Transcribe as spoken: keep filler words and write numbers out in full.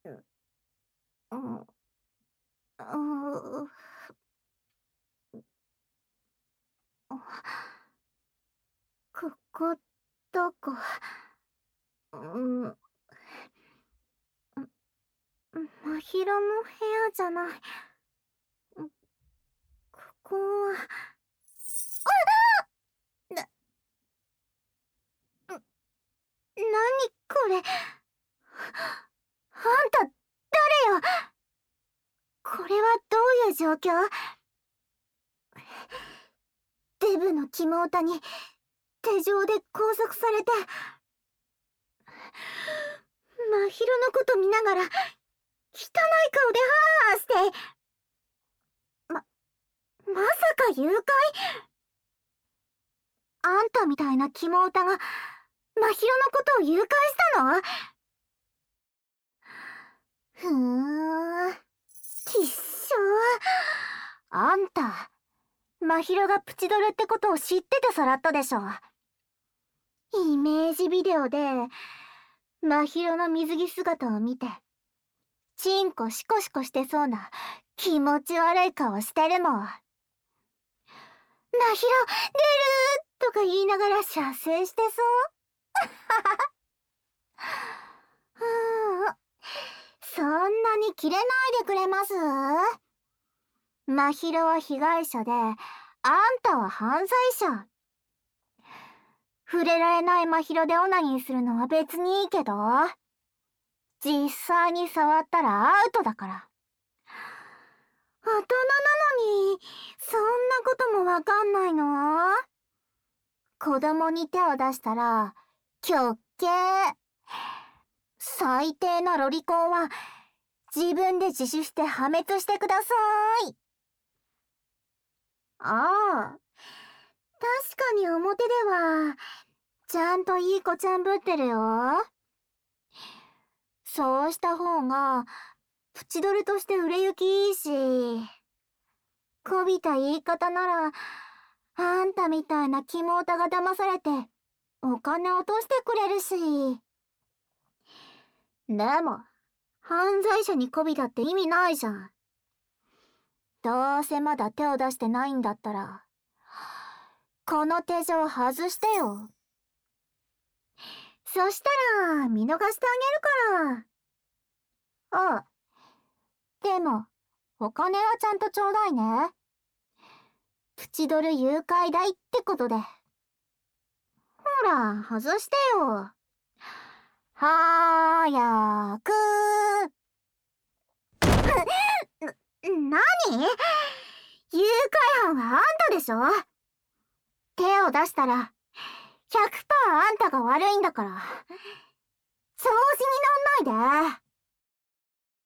うん、うう、ここ、どこ、うん、まひろの部屋じゃない。ここは、な、なにこれ。あんた、誰よ。これはどういう状況？デブのキモオタに手錠で拘束されて、まひろのこと見ながら汚い顔でハーハーして、ま、まさか誘拐？あんたみたいなキモオタがまひろのことを誘拐したの？ふーん、きっしょー。あんた、まひろがプチドルってことを知っててさらったでしょ。イメージビデオでまひろの水着姿を見て、チンコシコシコしてそうな気持ち悪い顔してるもん。まひろ、出るとか言いながら射精してそう。ふーん、そんなにキレないでくれます？まひろは被害者で、あんたは犯罪者。触れられないまひろでオナニーするのは別にいいけど、実際に触ったらアウトだから。大人なのに、そんなこともわかんないの？子供に手を出したら、極刑。最低なロリコンは、自分で自首して破滅してください。ああ、確かに表では、ちゃんといい子ちゃんぶってるよ。そうした方が、プチドルとして売れ行きいいし、こびた言い方なら、あんたみたいなキモオタが騙されて、お金落としてくれるし。でも、犯罪者にこびたって意味ないじゃん。どうせまだ手を出してないんだったら、この手錠外してよ。そしたら、見逃してあげるから。ああ。でも、お金はちゃんとちょうだいね。プチドル誘拐代ってことで。ほら、外してよ。はーやーくー。な、なに？誘拐犯はあんたでしょ？手を出したら、ひゃくパーセントあんたが悪いんだから。調子に乗んないで。